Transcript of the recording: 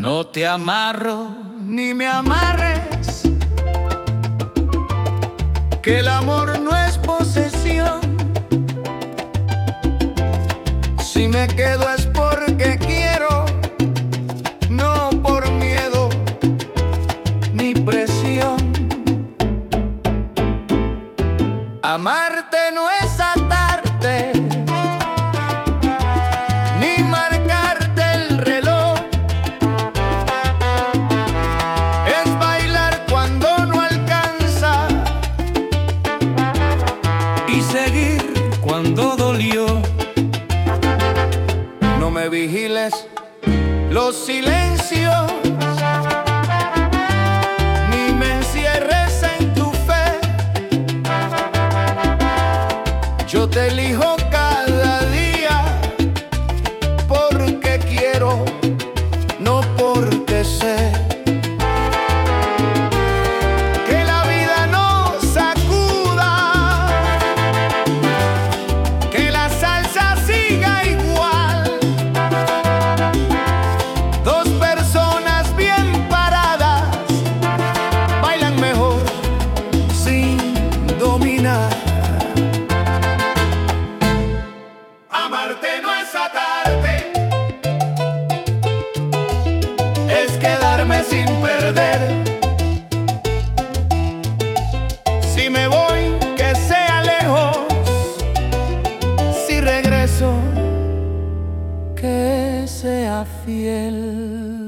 No te amarro ni me amarres, que el amor no es posesión. Si me quedo es porque quiero, no por miedo ni presión. Amarte no es atarte, ni marcarte el reloj. Es bailar cuando no alcanza y seguir cuando dolió. No me vigiles los silencios, ni me encierres en tu fe. Yo te elijo cada día porque quiero, no porque sé. Que la vida nos sacuda, que la salsa siga igual. Dos personas bien paradas bailan mejor sin dominar. Amarte no es atarte, es quedarme sin perder. Si me voy, que sea lejos. Si regreso, que sea fiel.